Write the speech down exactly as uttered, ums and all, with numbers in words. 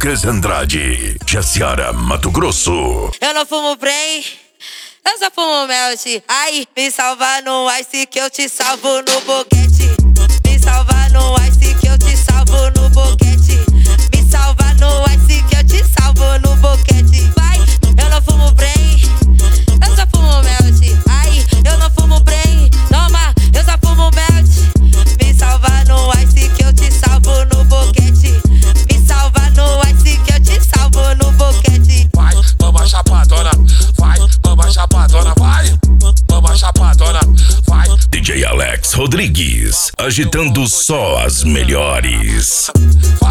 Lucas Andrade, Jaciara, Mato Grosso. Eu não fumo Brain, eu só fumo Melt. Ai, me salva no Ice que eu te salvo no boquete. Me salva no Ice que eu te salvo no boquete. Me salva no Ice que eu te salvo no boquete. Vai, eu não fumo Brain, eu só fumo Melt. Ai, eu não fumo Brain, toma, eu só fumo Melt. Me salva no Ice que eu te salvo no boquete. Me salva no Ice que eu te salvo no boquete. Vai, mama chapadona, vai, mama chapadona, vai, mama chapadona, vai. D J Alex Rodrigues, agitando só as melhores.